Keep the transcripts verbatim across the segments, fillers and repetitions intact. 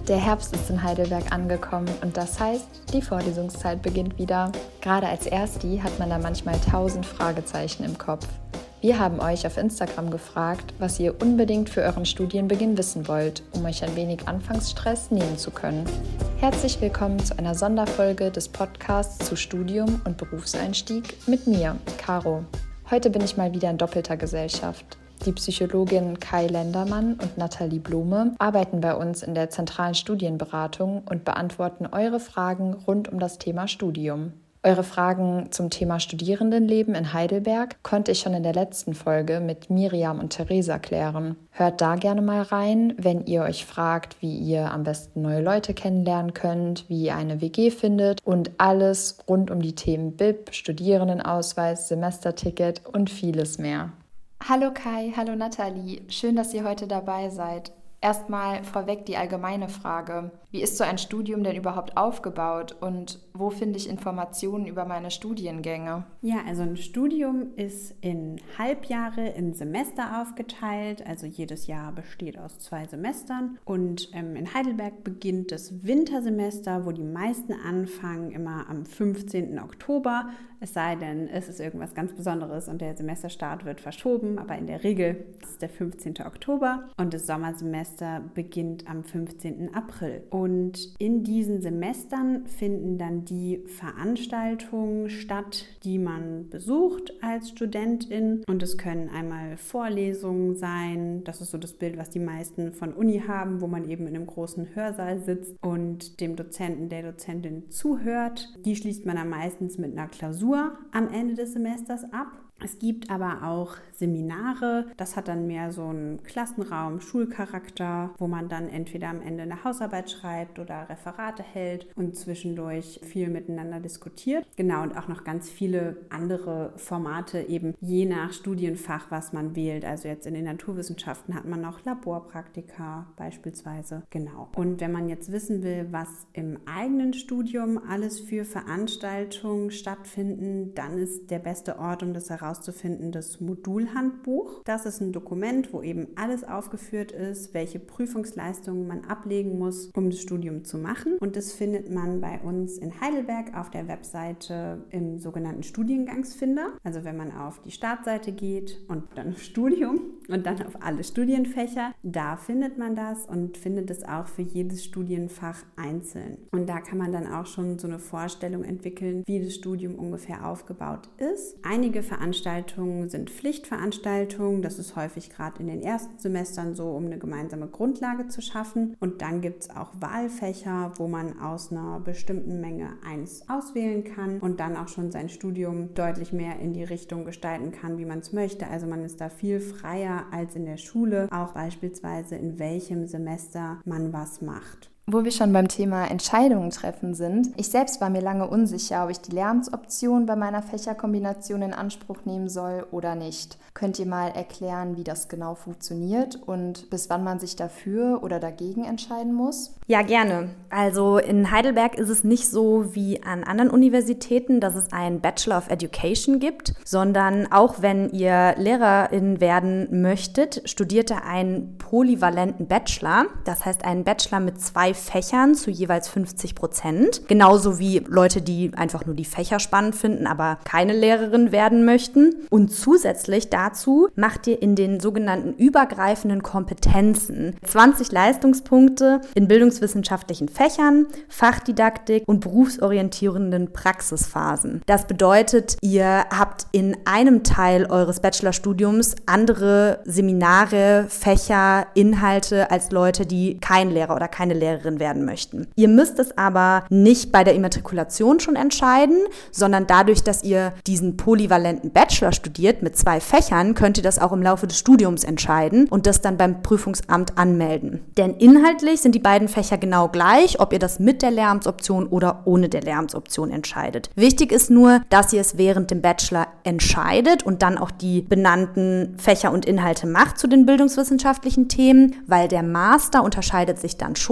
Der Herbst ist in Heidelberg angekommen und das heißt, die Vorlesungszeit beginnt wieder. Gerade als Ersti hat man da manchmal tausend Fragezeichen im Kopf. Wir haben euch auf Instagram gefragt, was ihr unbedingt für euren Studienbeginn wissen wollt, um euch ein wenig Anfangsstress nehmen zu können. Herzlich willkommen zu einer Sonderfolge des Podcasts zu Studium und Berufseinstieg mit mir, Caro. Heute bin ich mal wieder in doppelter Gesellschaft. Die Psychologin Kai Lendermann und Nathalie Blume arbeiten bei uns in der zentralen Studienberatung und beantworten eure Fragen rund um das Thema Studium. Eure Fragen zum Thema Studierendenleben in Heidelberg konnte ich schon in der letzten Folge mit Miriam und Theresa klären. Hört da gerne mal rein, wenn ihr euch fragt, wie ihr am besten neue Leute kennenlernen könnt, wie ihr eine W G findet und alles rund um die Themen B I P, Studierendenausweis, Semesterticket und vieles mehr. Hallo Kai, hallo Nathalie, schön, dass ihr heute dabei seid. Erstmal vorweg die allgemeine Frage. Wie ist so ein Studium denn überhaupt aufgebaut und wo finde ich Informationen über meine Studiengänge? Ja, also ein Studium ist in Halbjahre, in Semester aufgeteilt. Also jedes Jahr besteht aus zwei Semestern. Und ähm, in Heidelberg beginnt das Wintersemester, wo die meisten anfangen, immer am fünfzehnten Oktober. Es sei denn, es ist irgendwas ganz Besonderes und der Semesterstart wird verschoben. Aber in der Regel ist es der fünfzehnten Oktober und das Sommersemester beginnt am fünfzehnten April. Und in diesen Semestern finden dann die Veranstaltungen statt, die man besucht als Studentin. Und es können einmal Vorlesungen sein. Das ist so das Bild, was die meisten von Uni haben, wo man eben in einem großen Hörsaal sitzt und dem Dozenten, der Dozentin zuhört. Die schließt man dann meistens mit einer Klausur am Ende des Semesters ab. Es gibt aber auch Seminare, das hat dann mehr so einen Klassenraum, Schulcharakter, wo man dann entweder am Ende eine Hausarbeit schreibt oder Referate hält und zwischendurch viel miteinander diskutiert. Genau, und auch noch ganz viele andere Formate, eben je nach Studienfach, was man wählt. Also jetzt in den Naturwissenschaften hat man noch Laborpraktika beispielsweise. Genau. Und wenn man jetzt wissen will, was im eigenen Studium alles für Veranstaltungen stattfinden, dann ist der beste Ort, um das herauszufinden, herauszufinden, das Modulhandbuch. Das ist ein Dokument, wo eben alles aufgeführt ist, welche Prüfungsleistungen man ablegen muss, um das Studium zu machen. Und das findet man bei uns in Heidelberg auf der Webseite im sogenannten Studiengangsfinder. Also wenn man auf die Startseite geht und dann auf Studium und dann auf alle Studienfächer, da findet man das und findet es auch für jedes Studienfach einzeln. Und da kann man dann auch schon so eine Vorstellung entwickeln, wie das Studium ungefähr aufgebaut ist. Einige Veranstaltungen Veranstaltungen sind Pflichtveranstaltungen. Das ist häufig gerade in den ersten Semestern so, um eine gemeinsame Grundlage zu schaffen. Und dann gibt es auch Wahlfächer, wo man aus einer bestimmten Menge eins auswählen kann und dann auch schon sein Studium deutlich mehr in die Richtung gestalten kann, wie man es möchte. Also man ist da viel freier als in der Schule, auch beispielsweise in welchem Semester man was macht. Wo wir schon beim Thema Entscheidungen treffen sind. Ich selbst war mir lange unsicher, ob ich die Lehramtsoption bei meiner Fächerkombination in Anspruch nehmen soll oder nicht. Könnt ihr mal erklären, wie das genau funktioniert und bis wann man sich dafür oder dagegen entscheiden muss? Ja, gerne. Also in Heidelberg ist es nicht so wie an anderen Universitäten, dass es einen Bachelor of Education gibt, sondern auch wenn ihr Lehrerin werden möchtet, studiert ihr einen polyvalenten Bachelor. Das heißt einen Bachelor mit zwei Fächern zu jeweils fünfzig Prozent. Genauso wie Leute, die einfach nur die Fächer spannend finden, aber keine Lehrerin werden möchten. Und zusätzlich dazu macht ihr in den sogenannten übergreifenden Kompetenzen zwanzig Leistungspunkte in bildungswissenschaftlichen Fächern, Fachdidaktik und berufsorientierenden Praxisphasen. Das bedeutet, ihr habt in einem Teil eures Bachelorstudiums andere Seminare, Fächer, Inhalte als Leute, die kein Lehrer oder keine Lehrerin werden möchten. Ihr müsst es aber nicht bei der Immatrikulation schon entscheiden, sondern dadurch, dass ihr diesen polyvalenten Bachelor studiert mit zwei Fächern, könnt ihr das auch im Laufe des Studiums entscheiden und das dann beim Prüfungsamt anmelden. Denn inhaltlich sind die beiden Fächer genau gleich, ob ihr das mit der Lehramtsoption oder ohne der Lehramtsoption entscheidet. Wichtig ist nur, dass ihr es während dem Bachelor entscheidet und dann auch die benannten Fächer und Inhalte macht zu den bildungswissenschaftlichen Themen, weil der Master unterscheidet sich dann schon und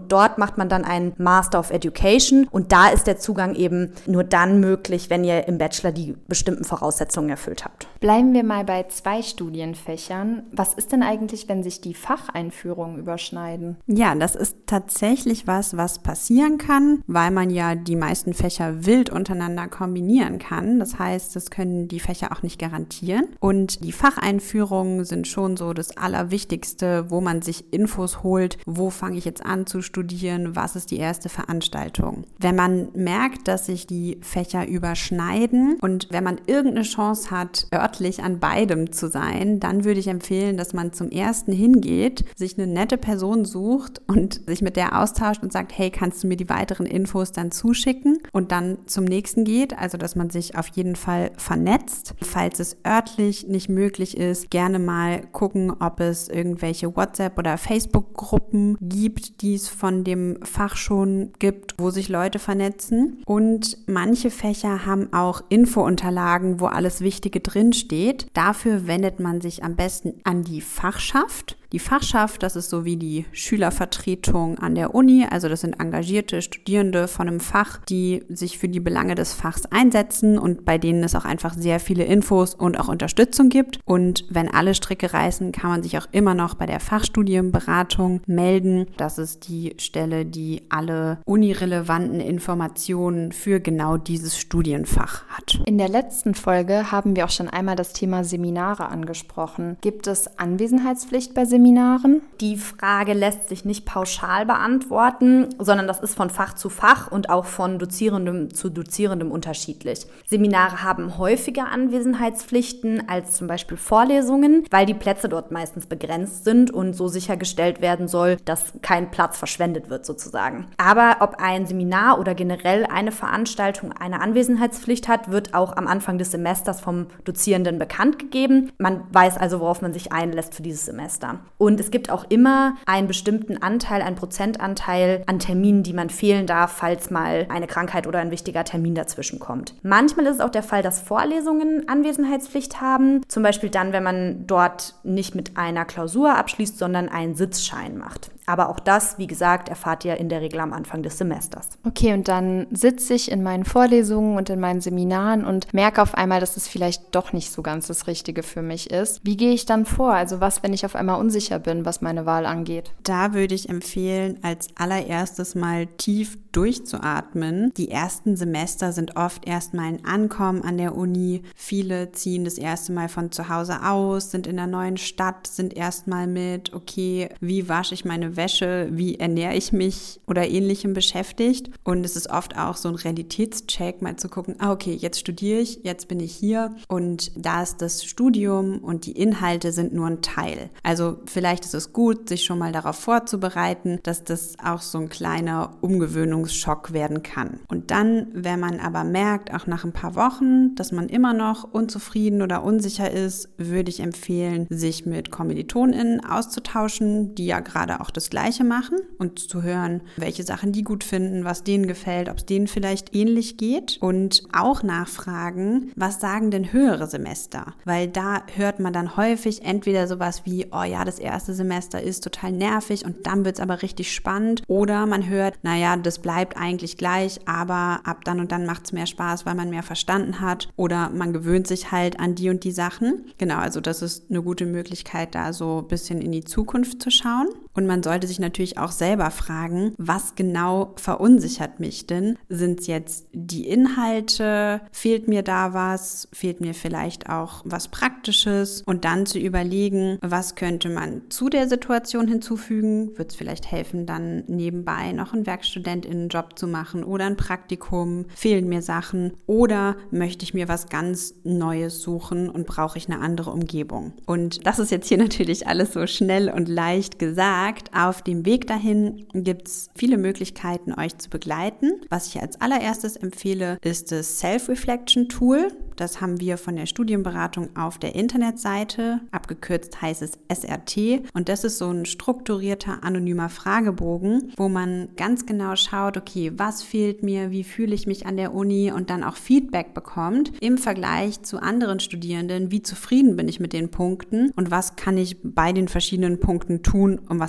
und dort macht man dann einen Master of Education und da ist der Zugang eben nur dann möglich, wenn ihr im Bachelor die bestimmten Voraussetzungen erfüllt habt. Bleiben wir mal bei zwei Studienfächern. Was ist denn eigentlich, wenn sich die Facheinführungen überschneiden? Ja, das ist tatsächlich was, was passieren kann, weil man ja die meisten Fächer wild untereinander kombinieren kann. Das heißt, das können die Fächer auch nicht garantieren. Und die Facheinführungen sind schon so das Allerwichtigste, wo man sich Infos holt, wo fange ich jetzt an zu studieren, was ist die erste Veranstaltung. Wenn man merkt, dass sich die Fächer überschneiden und wenn man irgendeine Chance hat, örtlich an beidem zu sein, dann würde ich empfehlen, dass man zum ersten hingeht, sich eine nette Person sucht und sich mit der austauscht und sagt, hey, kannst du mir die weiteren Infos dann zuschicken? Und dann zum nächsten geht, also dass man sich auf jeden Fall vernetzt. Falls es örtlich nicht möglich ist, gerne mal gucken, ob es irgendwelche WhatsApp- oder Facebook-Gruppen gibt, die es von dem Fach schon gibt, wo sich Leute vernetzen. Und manche Fächer haben auch Infounterlagen, wo alles Wichtige drinsteht. Dafür wendet man sich am besten an die Fachschaft. Die Fachschaft, das ist so wie die Schülervertretung an der Uni, also das sind engagierte Studierende von einem Fach, die sich für die Belange des Fachs einsetzen und bei denen es auch einfach sehr viele Infos und auch Unterstützung gibt. Und wenn alle Stricke reißen, kann man sich auch immer noch bei der Fachstudienberatung melden. Das ist die Stelle, die alle unirelevanten Informationen für genau dieses Studienfach hat. In der letzten Folge haben wir auch schon einmal das Thema Seminare angesprochen. Gibt es Anwesenheitspflicht bei Seminaren? Die Frage lässt sich nicht pauschal beantworten, sondern das ist von Fach zu Fach und auch von Dozierendem zu Dozierendem unterschiedlich. Seminare haben häufiger Anwesenheitspflichten als zum Beispiel Vorlesungen, weil die Plätze dort meistens begrenzt sind und so sichergestellt werden soll, dass kein Platz verschwendet wird sozusagen. Aber ob ein Seminar oder generell eine Veranstaltung eine Anwesenheitspflicht hat, wird auch am Anfang des Semesters vom Dozierenden bekannt gegeben. Man weiß also, worauf man sich einlässt für dieses Semester. Und es gibt auch immer einen bestimmten Anteil, einen Prozentanteil an Terminen, die man fehlen darf, falls mal eine Krankheit oder ein wichtiger Termin dazwischen kommt. Manchmal ist es auch der Fall, dass Vorlesungen Anwesenheitspflicht haben, zum Beispiel dann, wenn man dort nicht mit einer Klausur abschließt, sondern einen Sitzschein macht. Aber auch das, wie gesagt, erfahrt ihr in der Regel am Anfang des Semesters. Okay, und dann sitze ich in meinen Vorlesungen und in meinen Seminaren und merke auf einmal, dass es vielleicht doch nicht so ganz das Richtige für mich ist. Wie gehe ich dann vor? Also was, wenn ich auf einmal unsicher bin, was meine Wahl angeht? Da würde ich empfehlen, als allererstes mal tief durchzuatmen. Die ersten Semester sind oft erstmal ein Ankommen an der Uni. Viele ziehen das erste Mal von zu Hause aus, sind in einer neuen Stadt, sind erstmal mit, okay, wie wasche ich meine Wäsche, wie ernähre ich mich oder Ähnlichem beschäftigt. Und es ist oft auch so ein Realitätscheck, mal zu gucken, ah, okay, jetzt studiere ich, jetzt bin ich hier und da ist das Studium und die Inhalte sind nur ein Teil. Also vielleicht ist es gut, sich schon mal darauf vorzubereiten, dass das auch so ein kleiner Umgewöhnungsschock werden kann. Und dann, wenn man aber merkt, auch nach ein paar Wochen, dass man immer noch unzufrieden oder unsicher ist, würde ich empfehlen, sich mit KommilitonInnen auszutauschen, die ja gerade auch das Gleiche machen und zu hören, welche Sachen die gut finden, was denen gefällt, ob es denen vielleicht ähnlich geht und auch nachfragen, was sagen denn höhere Semester? Weil da hört man dann häufig entweder sowas wie, oh ja, das erste Semester ist total nervig und dann wird es aber richtig spannend oder man hört, naja, das bleibt eigentlich gleich, aber ab dann und dann macht es mehr Spaß, weil man mehr verstanden hat oder man gewöhnt sich halt an die und die Sachen. Genau, also das ist eine gute Möglichkeit, da so ein bisschen in die Zukunft zu schauen. Und man sollte sich natürlich auch selber fragen, was genau verunsichert mich denn? Sind es jetzt die Inhalte? Fehlt mir da was? Fehlt mir vielleicht auch was Praktisches? Und dann zu überlegen, was könnte man zu der Situation hinzufügen? Wird es vielleicht helfen, dann nebenbei noch einen WerkstudentInnenjob zu machen oder ein Praktikum? Fehlen mir Sachen? Oder möchte ich mir was ganz Neues suchen und brauche ich eine andere Umgebung? Und das ist jetzt hier natürlich alles so schnell und leicht gesagt. Auf dem Weg dahin gibt es viele Möglichkeiten, euch zu begleiten. Was ich als allererstes empfehle, ist das Self-Reflection-Tool. Das haben wir von der Studienberatung auf der Internetseite. Abgekürzt heißt es S R T. Und das ist so ein strukturierter, anonymer Fragebogen, wo man ganz genau schaut, okay, was fehlt mir, wie fühle ich mich an der Uni und dann auch Feedback bekommt im Vergleich zu anderen Studierenden, wie zufrieden bin ich mit den Punkten und was kann ich bei den verschiedenen Punkten tun, um was zu ändern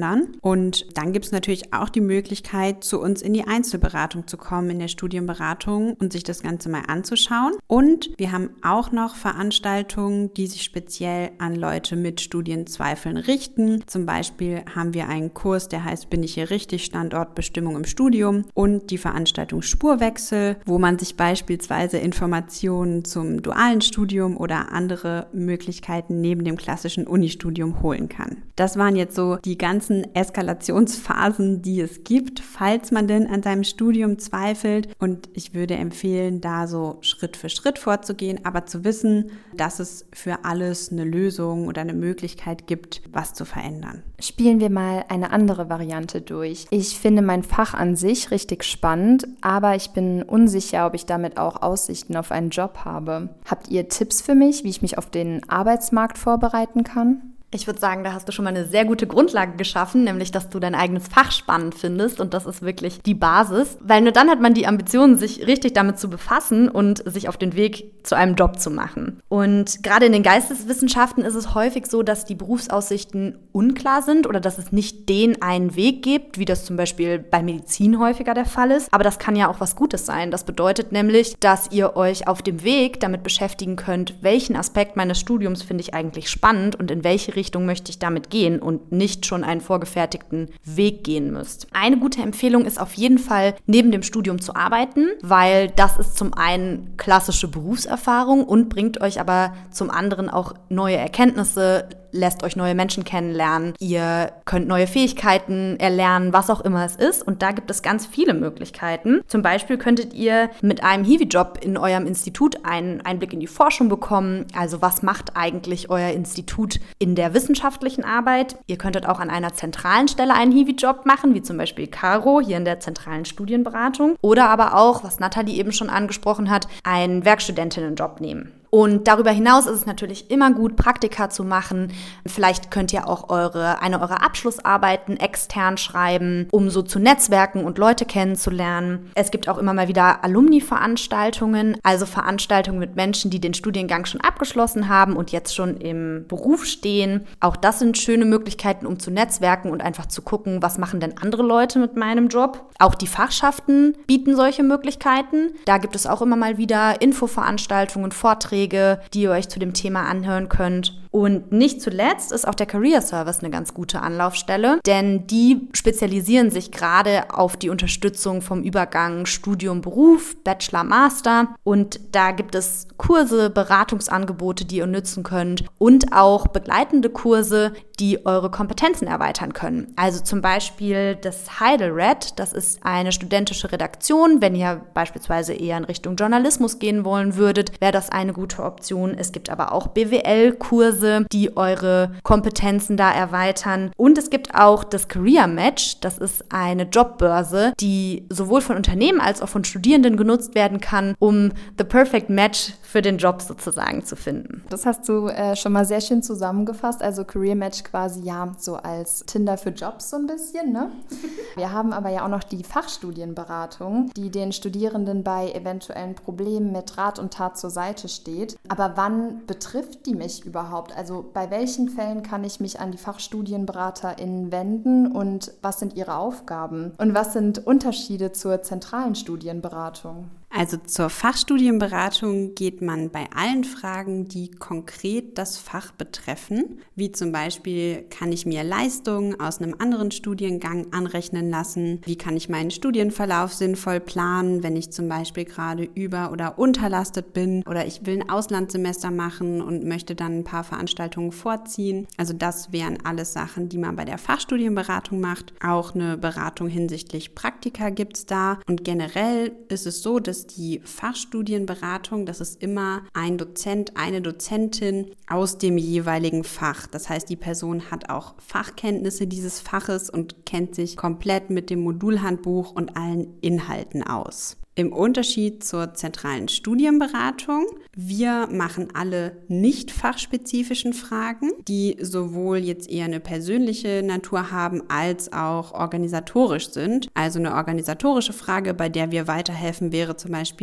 verändern. Und dann gibt es natürlich auch die Möglichkeit, zu uns in die Einzelberatung zu kommen, in der Studienberatung und sich das Ganze mal anzuschauen. Und wir haben auch noch Veranstaltungen, die sich speziell an Leute mit Studienzweifeln richten. Zum Beispiel haben wir einen Kurs, der heißt Bin ich hier richtig? Standortbestimmung im Studium und die Veranstaltung Spurwechsel, wo man sich beispielsweise Informationen zum dualen Studium oder andere Möglichkeiten neben dem klassischen Unistudium holen kann. Das waren jetzt so die ganzen Eskalationsphasen, die es gibt, falls man denn an seinem Studium zweifelt. Und ich würde empfehlen, da so Schritt für Schritt vorzugehen, aber zu wissen, dass es für alles eine Lösung oder eine Möglichkeit gibt, was zu verändern. Spielen wir mal eine andere Variante durch. Ich finde mein Fach an sich richtig spannend, aber ich bin unsicher, ob ich damit auch Aussichten auf einen Job habe. Habt ihr Tipps für mich, wie ich mich auf den Arbeitsmarkt vorbereiten kann? Ich würde sagen, da hast du schon mal eine sehr gute Grundlage geschaffen, nämlich, dass du dein eigenes Fach spannend findest und das ist wirklich die Basis, weil nur dann hat man die Ambitionen, sich richtig damit zu befassen und sich auf den Weg zu einem Job zu machen. Und gerade in den Geisteswissenschaften ist es häufig so, dass die Berufsaussichten unklar sind oder dass es nicht den einen Weg gibt, wie das zum Beispiel bei Medizin häufiger der Fall ist. Aber das kann ja auch was Gutes sein. Das bedeutet nämlich, dass ihr euch auf dem Weg damit beschäftigen könnt, welchen Aspekt meines Studiums finde ich eigentlich spannend und in welche Richtung Richtung möchte ich damit gehen und nicht schon einen vorgefertigten Weg gehen müsst. Eine gute Empfehlung ist auf jeden Fall, neben dem Studium zu arbeiten, weil das ist zum einen klassische Berufserfahrung und bringt euch aber zum anderen auch neue Erkenntnisse, lässt euch neue Menschen kennenlernen, ihr könnt neue Fähigkeiten erlernen, was auch immer es ist und da gibt es ganz viele Möglichkeiten. Zum Beispiel könntet ihr mit einem Hiwi-Job in eurem Institut einen Einblick in die Forschung bekommen, also was macht eigentlich euer Institut in der wissenschaftlichen Arbeit. Ihr könntet auch an einer zentralen Stelle einen Hiwi-Job machen, wie zum Beispiel Caro hier in der zentralen Studienberatung oder aber auch, was Nathalie eben schon angesprochen hat, einen Werkstudentinnenjob nehmen. Und darüber hinaus ist es natürlich immer gut, Praktika zu machen. Vielleicht könnt ihr auch eure, eine eurer Abschlussarbeiten extern schreiben, um so zu netzwerken und Leute kennenzulernen. Es gibt auch immer mal wieder Alumni-Veranstaltungen, also Veranstaltungen mit Menschen, die den Studiengang schon abgeschlossen haben und jetzt schon im Beruf stehen. Auch das sind schöne Möglichkeiten, um zu netzwerken und einfach zu gucken, was machen denn andere Leute mit meinem Job. Auch die Fachschaften bieten solche Möglichkeiten. Da gibt es auch immer mal wieder Infoveranstaltungen, Vorträge, die ihr euch zu dem Thema anhören könnt. Und nicht zuletzt ist auch der Career Service eine ganz gute Anlaufstelle, denn die spezialisieren sich gerade auf die Unterstützung vom Übergang Studium, Beruf, Bachelor, Master. Und da gibt es Kurse, Beratungsangebote, die ihr nützen könnt und auch begleitende Kurse, die eure Kompetenzen erweitern können. Also zum Beispiel das Heidelred, das ist eine studentische Redaktion. Wenn ihr beispielsweise eher in Richtung Journalismus gehen wollen würdet, wäre das eine gute Option. Es gibt aber auch B W L-Kurse, die eure Kompetenzen da erweitern. Und es gibt auch das Career Match. Das ist eine Jobbörse, die sowohl von Unternehmen als auch von Studierenden genutzt werden kann, um the perfect match für den Job sozusagen zu finden. Das hast du äh, schon mal sehr schön zusammengefasst. Also Career Match quasi ja so als Tinder für Jobs so ein bisschen, ne? Wir haben aber ja auch noch die Fachstudienberatung, die den Studierenden bei eventuellen Problemen mit Rat und Tat zur Seite steht. Aber wann betrifft die mich überhaupt? Also bei welchen Fällen kann ich mich an die FachstudienberaterInnen wenden und was sind ihre Aufgaben? Und was sind Unterschiede zur zentralen Studienberatung? Also zur Fachstudienberatung geht man bei allen Fragen, die konkret das Fach betreffen, wie zum Beispiel, kann ich mir Leistungen aus einem anderen Studiengang anrechnen lassen? Wie kann ich meinen Studienverlauf sinnvoll planen, wenn ich zum Beispiel gerade über- oder unterlastet bin oder ich will ein Auslandssemester machen und möchte dann ein paar Veranstaltungen vorziehen? Also das wären alles Sachen, die man bei der Fachstudienberatung macht. Auch eine Beratung hinsichtlich Praktika gibt es da und generell ist es so, dass die Fachstudienberatung, das ist immer ein Dozent, eine Dozentin aus dem jeweiligen Fach. Das heißt, die Person hat auch Fachkenntnisse dieses Faches und kennt sich komplett mit dem Modulhandbuch und allen Inhalten aus. Im Unterschied zur zentralen Studienberatung, wir machen alle nicht fachspezifischen Fragen, die sowohl jetzt eher eine persönliche Natur haben, als auch organisatorisch sind. Also eine organisatorische Frage, bei der wir weiterhelfen, wäre zum Beispiel,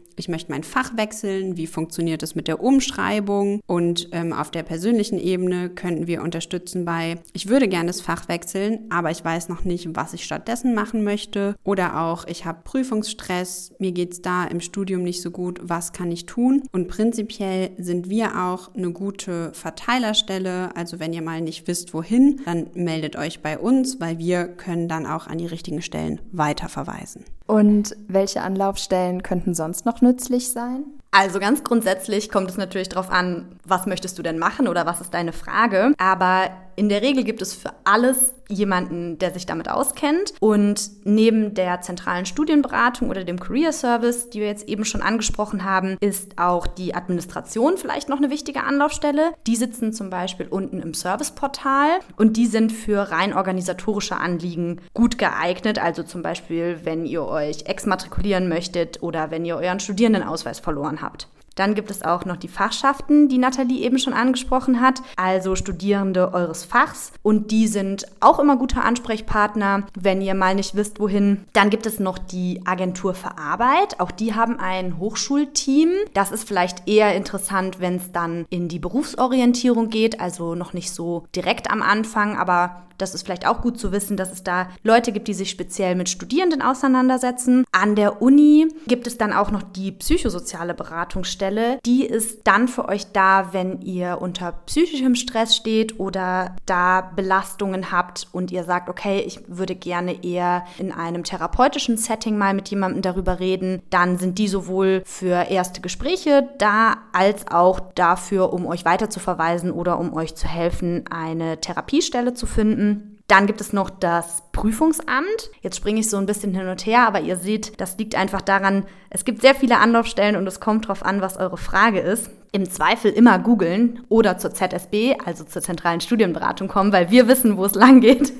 ich möchte mein Fach wechseln, wie funktioniert es mit der Umschreibung, und ähm, auf der persönlichen Ebene könnten wir unterstützen bei, ich würde gerne das Fach wechseln, aber ich weiß noch nicht, was ich stattdessen machen möchte, oder auch, ich habe Prüfungsstress, mir geht es da im Studium nicht so gut, was kann ich tun? Und prinzipiell sind wir auch eine gute Verteilerstelle, also wenn ihr mal nicht wisst, wohin, dann meldet euch bei uns, weil wir können dann auch an die richtigen Stellen weiterverweisen. Und welche Anlaufstellen könnten sonst noch nützlich sein? Also ganz grundsätzlich kommt es natürlich darauf an, was möchtest du denn machen oder was ist deine Frage. Aber in der Regel gibt es für alles jemanden, der sich damit auskennt. Und neben der zentralen Studienberatung oder dem Career Service, die wir jetzt eben schon angesprochen haben, ist auch die Administration vielleicht noch eine wichtige Anlaufstelle. Die sitzen zum Beispiel unten im Serviceportal und die sind für rein organisatorische Anliegen gut geeignet. Also zum Beispiel, wenn ihr euch exmatrikulieren möchtet oder wenn ihr euren Studierendenausweis verloren habt. Dann gibt es auch noch die Fachschaften, die Nathalie eben schon angesprochen hat, also Studierende eures Fachs, und die sind auch immer gute Ansprechpartner, wenn ihr mal nicht wisst, wohin. Dann gibt es noch die Agentur für Arbeit, auch die haben ein Hochschulteam. Das ist vielleicht eher interessant, wenn es dann in die Berufsorientierung geht, also noch nicht so direkt am Anfang, aber das ist vielleicht auch gut zu wissen, dass es da Leute gibt, die sich speziell mit Studierenden auseinandersetzen. An der Uni gibt es dann auch noch die psychosoziale Beratungsstelle. Die ist dann für euch da, wenn ihr unter psychischem Stress steht oder da Belastungen habt und ihr sagt, okay, ich würde gerne eher in einem therapeutischen Setting mal mit jemandem darüber reden. Dann sind die sowohl für erste Gespräche da, als auch dafür, um euch weiter zu verweisen oder um euch zu helfen, eine Therapiestelle zu finden. Dann gibt es noch das Prüfungsamt. Jetzt springe ich so ein bisschen hin und her, aber ihr seht, das liegt einfach daran, es gibt sehr viele Anlaufstellen und es kommt drauf an, was eure Frage ist. Im Zweifel immer googeln oder zur Z S B, also zur zentralen Studienberatung kommen, weil wir wissen, wo es lang geht.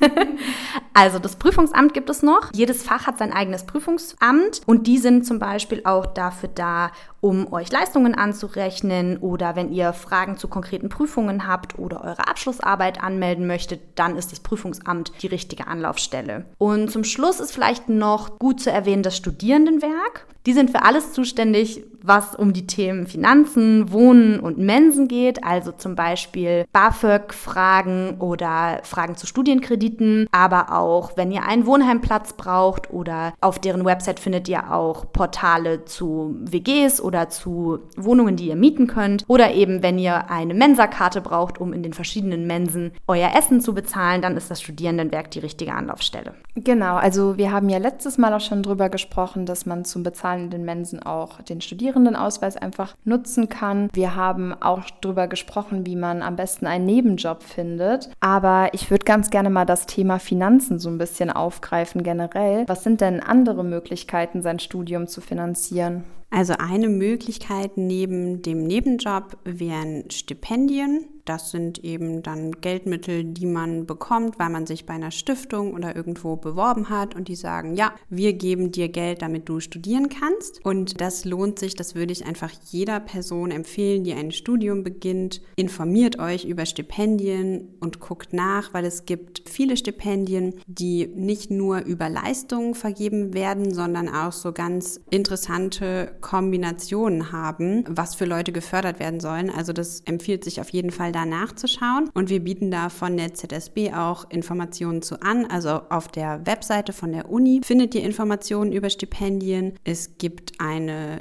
Also das Prüfungsamt gibt es noch. Jedes Fach hat sein eigenes Prüfungsamt und die sind zum Beispiel auch dafür da, um euch Leistungen anzurechnen, oder wenn ihr Fragen zu konkreten Prüfungen habt oder eure Abschlussarbeit anmelden möchtet, dann ist das Prüfungsamt die richtige Anlaufstelle. Und zum Schluss ist vielleicht noch gut zu erwähnen das Studierendenwerk. Die sind für alles zuständig, was um die Themen Finanzen, Wohnen und Mensen geht, also zum Beispiel BAföG-Fragen oder Fragen zu Studienkrediten, aber auch, wenn ihr einen Wohnheimplatz braucht, oder auf deren Website findet ihr auch Portale zu W Gs oder zu Wohnungen, die ihr mieten könnt, oder eben, wenn ihr eine Mensa-Karte braucht, um in den verschiedenen Mensen euer Essen zu bezahlen, dann ist das Studierendenwerk die richtige Anlaufstelle. Genau, also wir haben ja letztes Mal auch schon drüber gesprochen, dass man zum Bezahlen in den Mensen auch den Studierendenausweis einfach nutzen kann. Wir haben auch drüber gesprochen, wie man am besten einen Nebenjob findet. Aber ich würde ganz gerne mal das Thema Finanzen so ein bisschen aufgreifen generell. Was sind denn andere Möglichkeiten, sein Studium zu finanzieren? Also eine Möglichkeit neben dem Nebenjob wären Stipendien. Das sind eben dann Geldmittel, die man bekommt, weil man sich bei einer Stiftung oder irgendwo beworben hat und die sagen, ja, wir geben dir Geld, damit du studieren kannst. Und das lohnt sich, das würde ich einfach jeder Person empfehlen, die ein Studium beginnt. Informiert euch über Stipendien und guckt nach, weil es gibt viele Stipendien, die nicht nur über Leistungen vergeben werden, sondern auch so ganz interessante Kombinationen haben, was für Leute gefördert werden sollen. Also das empfiehlt sich auf jeden Fall, da nachzuschauen. Und wir bieten da von der Z S B auch Informationen zu an. Also auf der Webseite von der Uni findet ihr Informationen über Stipendien. Es gibt eine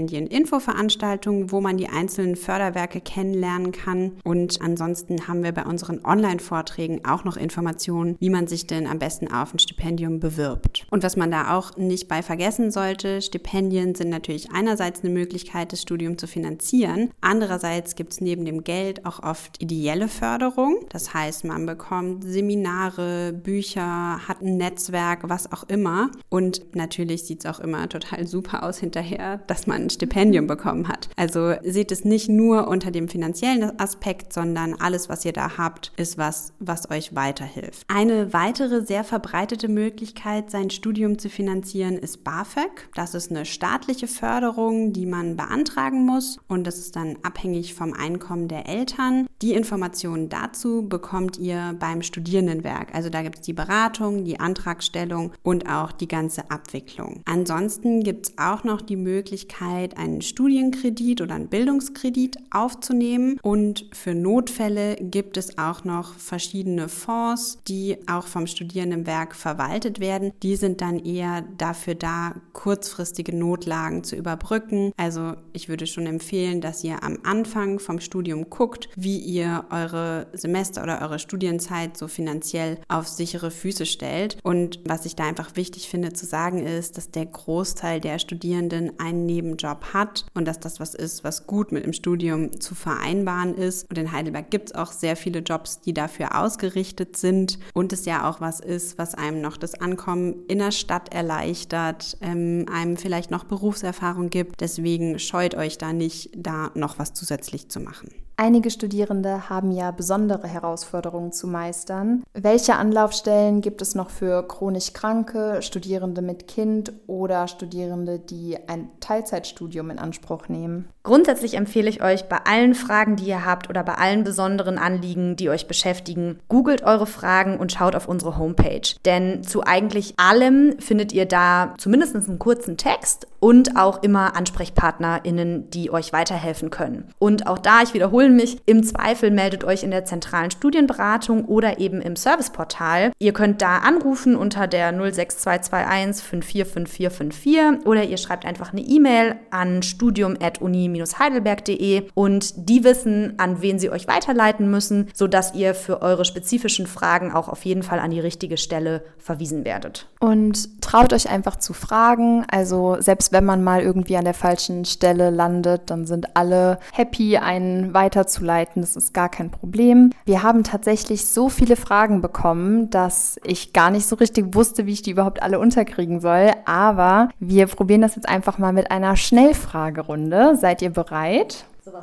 Stipendien-Info-Veranstaltung, wo man die einzelnen Förderwerke kennenlernen kann. Und ansonsten haben wir bei unseren Online-Vorträgen auch noch Informationen, wie man sich denn am besten auf ein Stipendium bewirbt. Und was man da auch nicht bei vergessen sollte, Stipendien sind natürlich einerseits eine Möglichkeit, das Studium zu finanzieren. Andererseits gibt es neben dem Geld auch oft ideelle Förderung. Das heißt, man bekommt Seminare, Bücher, hat ein Netzwerk, was auch immer. Und natürlich sieht es auch immer total super aus hinterher, dass man ein Stipendium bekommen hat. Also seht es nicht nur unter dem finanziellen Aspekt, sondern alles, was ihr da habt, ist was, was euch weiterhilft. Eine weitere sehr verbreitete Möglichkeit, sein Studium zu finanzieren, ist BAföG. Das ist eine staatliche Förderung, die man beantragen muss. Und das ist dann abhängig vom Einkommen der Eltern. Die Informationen dazu bekommt ihr beim Studierendenwerk. Also da gibt es die Beratung, die Antragstellung und auch die ganze Abwicklung. Ansonsten gibt es auch noch die Möglichkeit, einen Studienkredit oder einen Bildungskredit aufzunehmen. Und für Notfälle gibt es auch noch verschiedene Fonds, die auch vom Studierendenwerk verwaltet werden. Die sind dann eher dafür da, kurzfristige Notlagen zu überbrücken. Also ich würde schon empfehlen, dass ihr am Anfang vom Studium guckt, wie ihr eure Semester oder eure Studienzeit so finanziell auf sichere Füße stellt. Und was ich da einfach wichtig finde zu sagen ist, dass der Großteil der Studierenden einen Nebenjob hat und dass das was ist, was gut mit dem Studium zu vereinbaren ist. Und in Heidelberg gibt es auch sehr viele Jobs, die dafür ausgerichtet sind und es ja auch was ist, was einem noch das Ankommen in der Stadt erleichtert, ähm, einem vielleicht noch Berufserfahrung gibt. Deswegen scheut euch da nicht, da noch was zusätzlich zu machen. Einige Studierende haben ja besondere Herausforderungen zu meistern. Welche Anlaufstellen gibt es noch für chronisch Kranke, Studierende mit Kind oder Studierende, die ein Teilzeitstudium in Anspruch nehmen? Grundsätzlich empfehle ich euch, bei allen Fragen, die ihr habt oder bei allen besonderen Anliegen, die euch beschäftigen, googelt eure Fragen und schaut auf unsere Homepage. Denn zu eigentlich allem findet ihr da zumindest einen kurzen Text und auch immer AnsprechpartnerInnen, die euch weiterhelfen können. Und auch da, ich wiederhole mich, im Zweifel meldet euch in der zentralen Studienberatung oder eben im Serviceportal. Ihr könnt da anrufen unter der null sechs zwei zwei eins fünf vier fünf vier fünf vier oder ihr schreibt einfach eine E-Mail an studium at uni Bindestrich heidelberg punkt de und die wissen, an wen sie euch weiterleiten müssen, sodass ihr für eure spezifischen Fragen auch auf jeden Fall an die richtige Stelle verwiesen werdet. Und traut euch einfach zu fragen, also selbst wenn man mal irgendwie an der falschen Stelle landet, dann sind alle happy, einen weiterzuleiten, das ist gar kein Problem. Wir haben tatsächlich so viele Fragen bekommen, dass ich gar nicht so richtig wusste, wie ich die überhaupt alle unterkriegen soll, aber wir probieren das jetzt einfach mal mit einer Schnellfragerunde. Seid ihr bereit? Sowas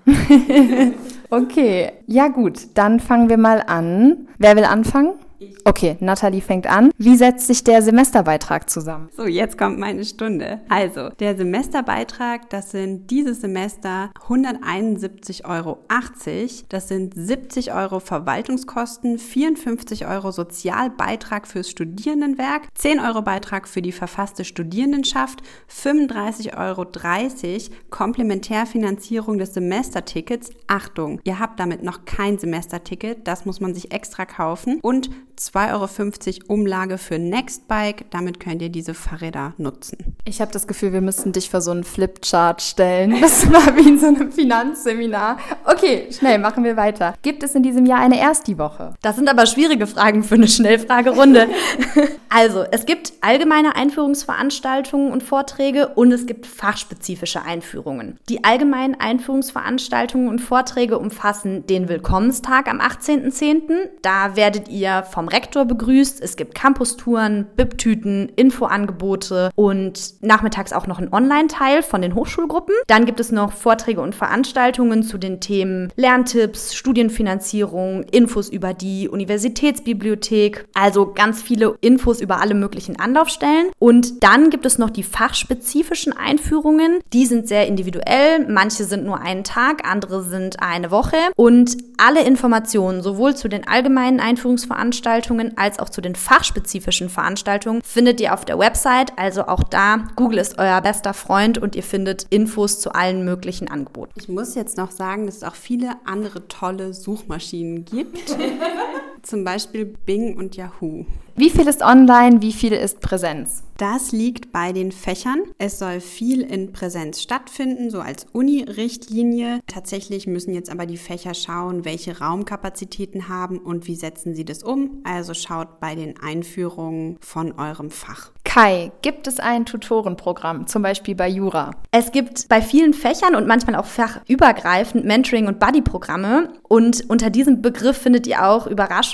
von. Okay, ja gut, dann fangen wir mal an. Wer will anfangen? Okay, Nathalie fängt an. Wie setzt sich der Semesterbeitrag zusammen? So, jetzt kommt meine Stunde. Also, der Semesterbeitrag, das sind dieses Semester hunderteinundsiebzig Euro achtzig. Das sind siebzig Euro Verwaltungskosten, vierundfünfzig Euro Sozialbeitrag fürs Studierendenwerk, zehn Euro Beitrag für die verfasste Studierendenschaft, fünfunddreißig Euro dreißig Komplementärfinanzierung des Semestertickets. Achtung, ihr habt damit noch kein Semesterticket, das muss man sich extra kaufen und zwei Euro fünfzig Umlage für Nextbike. Damit könnt ihr diese Fahrräder nutzen. Ich habe das Gefühl, wir müssten dich vor so einen Flipchart stellen. Das war wie in so einem Finanzseminar. Okay, schnell, machen wir weiter. Gibt es in diesem Jahr eine Ersti-Woche? Das sind aber schwierige Fragen für eine Schnellfragerunde. Also, es gibt allgemeine Einführungsveranstaltungen und Vorträge und es gibt fachspezifische Einführungen. Die allgemeinen Einführungsveranstaltungen und Vorträge umfassen den Willkommenstag am achtzehnten zehnten Da werdet ihr vom Rektor begrüßt. Es gibt Campus-Touren, B I P-Tüten, Infoangebote und nachmittags auch noch einen Online-Teil von den Hochschulgruppen. Dann gibt es noch Vorträge und Veranstaltungen zu den Themen Lerntipps, Studienfinanzierung, Infos über die Universitätsbibliothek, also ganz viele Infos über alle möglichen Anlaufstellen. Und dann gibt es noch die fachspezifischen Einführungen. Die sind sehr individuell. Manche sind nur einen Tag, andere sind eine Woche. Und alle Informationen, sowohl zu den allgemeinen Einführungsveranstaltungen als auch zu den fachspezifischen Veranstaltungen, findet ihr auf der Website. Also auch da, Google ist euer bester Freund und ihr findet Infos zu allen möglichen Angeboten. Ich muss jetzt noch sagen, dass es auch viele andere tolle Suchmaschinen gibt. Zum Beispiel Bing und Yahoo. Wie viel ist online, wie viel ist Präsenz? Das liegt bei den Fächern. Es soll viel in Präsenz stattfinden, so als Uni-Richtlinie. Tatsächlich müssen jetzt aber die Fächer schauen, welche Raumkapazitäten haben und wie setzen sie das um. Also schaut bei den Einführungen von eurem Fach. Kai, gibt es ein Tutorenprogramm, zum Beispiel bei Jura? Es gibt bei vielen Fächern und manchmal auch fachübergreifend Mentoring- und Buddy-Programme. Und unter diesem Begriff findet ihr auch Überraschungen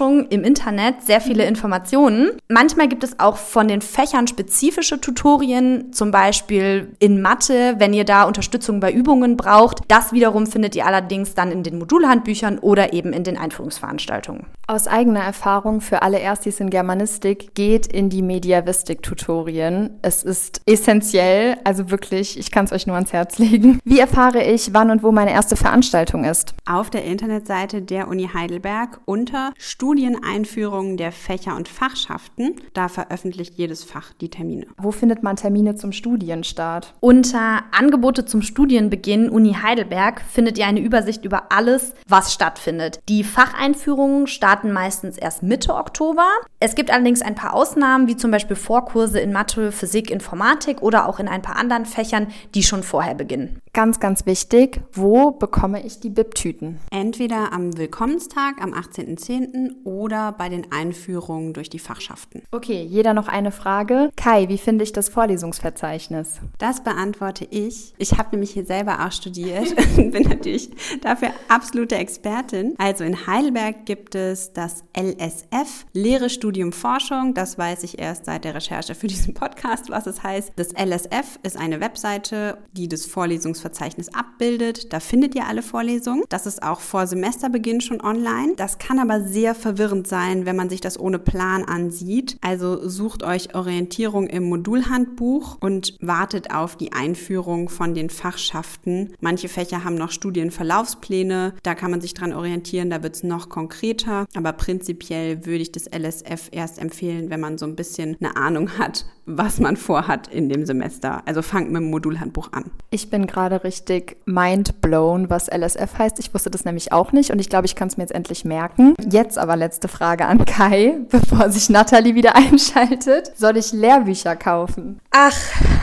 Forschung im Internet sehr viele Informationen. Manchmal gibt es auch von den Fächern spezifische Tutorien, zum Beispiel in Mathe, wenn ihr da Unterstützung bei Übungen braucht. Das wiederum findet ihr allerdings dann in den Modulhandbüchern oder eben in den Einführungsveranstaltungen. Aus eigener Erfahrung für alle Erstis in Germanistik, geht in die Mediavistik-Tutorien. Es ist essentiell, also wirklich, ich kann es euch nur ans Herz legen. Wie erfahre ich, wann und wo meine erste Veranstaltung ist? Auf der Internetseite der Uni Heidelberg unter Studieneinführung der Fächer und Fachschaften. Da veröffentlicht jedes Fach die Termine. Wo findet man Termine zum Studienstart? Unter Angebote zum Studienbeginn Uni Heidelberg findet ihr eine Übersicht über alles, was stattfindet. Die Facheinführungen starten meistens erst Mitte Oktober. Es gibt allerdings ein paar Ausnahmen, wie zum Beispiel Vorkurse in Mathe, Physik, Informatik oder auch in ein paar anderen Fächern, die schon vorher beginnen. Ganz, ganz wichtig, wo bekomme ich die B I P-Tüten? Entweder am Willkommenstag am achtzehnten zehnten oder bei den Einführungen durch die Fachschaften. Okay, jeder noch eine Frage. Kai, wie finde ich das Vorlesungsverzeichnis? Das beantworte ich. Ich habe nämlich hier selber auch studiert und bin natürlich dafür absolute Expertin. Also in Heidelberg gibt es das L S F, Lehre, Studium, Forschung. Das weiß ich erst seit der Recherche für diesen Podcast, was es heißt. Das L S F ist eine Webseite, die das Vorlesungsverzeichnis abbildet. Da findet ihr alle Vorlesungen. Das ist auch vor Semesterbeginn schon online. Das kann aber sehr verwirrend sein, wenn man sich das ohne Plan ansieht. Also sucht euch Orientierung im Modulhandbuch und wartet auf die Einführung von den Fachschaften. Manche Fächer haben noch Studienverlaufspläne. Da kann man sich dran orientieren. Da wird es noch konkreter. Aber prinzipiell würde ich das L S F erst empfehlen, wenn man so ein bisschen eine Ahnung hat, was man vorhat in dem Semester. Also fangt mit dem Modulhandbuch an. Ich bin gerade richtig mind blown, was L S F heißt. Ich wusste das nämlich auch nicht und ich glaube, ich kann es mir jetzt endlich merken. Jetzt aber letzte Frage an Kai, bevor sich Nathalie wieder einschaltet. Soll ich Lehrbücher kaufen? Ach,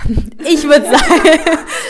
ich würde sagen,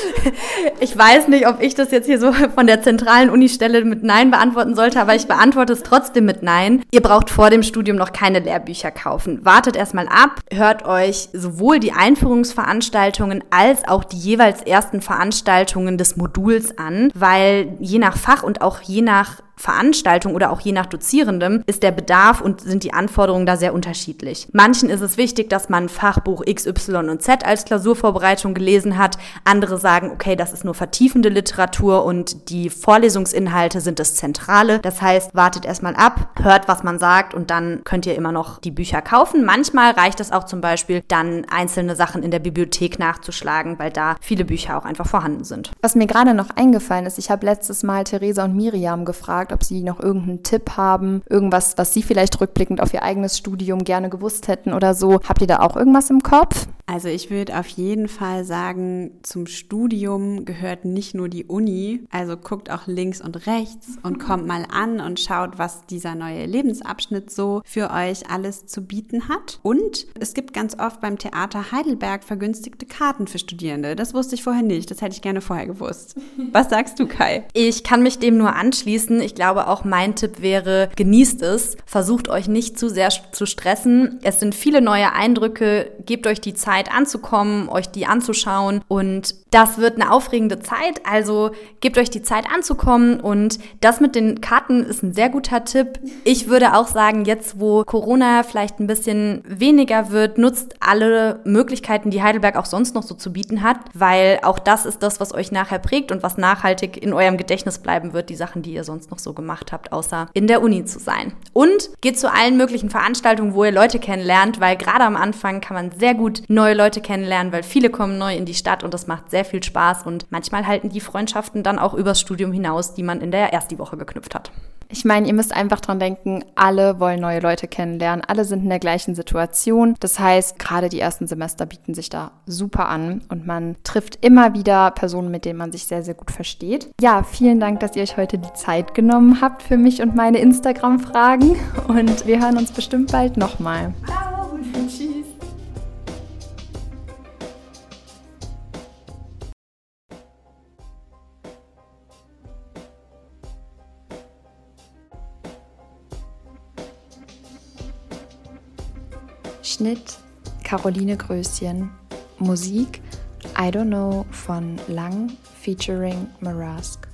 ich weiß nicht, ob ich das jetzt hier so von der zentralen Unistelle mit Nein beantworten sollte, aber ich beantworte es trotzdem mit Nein. Ihr braucht vor dem Studium noch keine Lehrbücher kaufen. Wartet erstmal ab, hört euch sowohl die Einführungsveranstaltungen als auch die jeweils ersten Veranstaltungen des Moduls an, weil je nach Fach und auch je nach Veranstaltung oder auch je nach Dozierendem ist der Bedarf und sind die Anforderungen da sehr unterschiedlich. Manchen ist es wichtig, dass man Fachbuch X, Y und Z als Klausurvorbereitung gelesen hat. Andere sagen, okay, das ist nur vertiefende Literatur und die Vorlesungsinhalte sind das Zentrale. Das heißt, wartet erstmal ab, hört, was man sagt und dann könnt ihr immer noch die Bücher kaufen. Manchmal reicht es auch zum Beispiel, dann einzelne Sachen in der Bibliothek nachzuschlagen, weil da viele Bücher auch einfach vorhanden sind. Was mir gerade noch eingefallen ist, ich habe letztes Mal Theresa und Miriam gefragt, ob sie noch irgendeinen Tipp haben, irgendwas, was sie vielleicht rückblickend auf ihr eigenes Studium gerne gewusst hätten oder so. Habt ihr da auch irgendwas im Kopf? Also ich würde auf jeden Fall sagen, zum Studium gehört nicht nur die Uni, also guckt auch links und rechts und kommt mal an und schaut, was dieser neue Lebensabschnitt so für euch alles zu bieten hat. Und es gibt ganz oft beim Theater Heidelberg vergünstigte Karten für Studierende. Das wusste ich vorher nicht, das hätte ich gerne vorher gewusst. Was sagst du, Kai? Ich kann mich dem nur anschließen. Ich glaube auch mein Tipp wäre, genießt es. Versucht euch nicht zu sehr zu stressen. Es sind viele neue Eindrücke. Gebt euch die Zeit anzukommen, euch die anzuschauen und das wird eine aufregende Zeit. Also gebt euch die Zeit anzukommen und das mit den Karten ist ein sehr guter Tipp. Ich würde auch sagen, jetzt wo Corona vielleicht ein bisschen weniger wird, nutzt alle Möglichkeiten, die Heidelberg auch sonst noch so zu bieten hat, weil auch das ist das, was euch nachher prägt und was nachhaltig in eurem Gedächtnis bleiben wird, die Sachen, die ihr sonst noch so gemacht habt, außer in der Uni zu sein. Und geht zu allen möglichen Veranstaltungen, wo ihr Leute kennenlernt, weil gerade am Anfang kann man sehr gut neue Leute kennenlernen, weil viele kommen neu in die Stadt und das macht sehr viel Spaß und manchmal halten die Freundschaften dann auch übers Studium hinaus, die man in der ersten Woche geknüpft hat. Ich meine, ihr müsst einfach dran denken, alle wollen neue Leute kennenlernen, alle sind in der gleichen Situation. Das heißt, gerade die ersten Semester bieten sich da super an und man trifft immer wieder Personen, mit denen man sich sehr, sehr gut versteht. Ja, vielen Dank, dass ihr euch heute die Zeit genommen habt für mich und meine Instagram-Fragen und wir hören uns bestimmt bald nochmal. Ciao und tschüss. Schnitt Caroline Gröschen. Musik I Don't Know von Lang featuring Marask.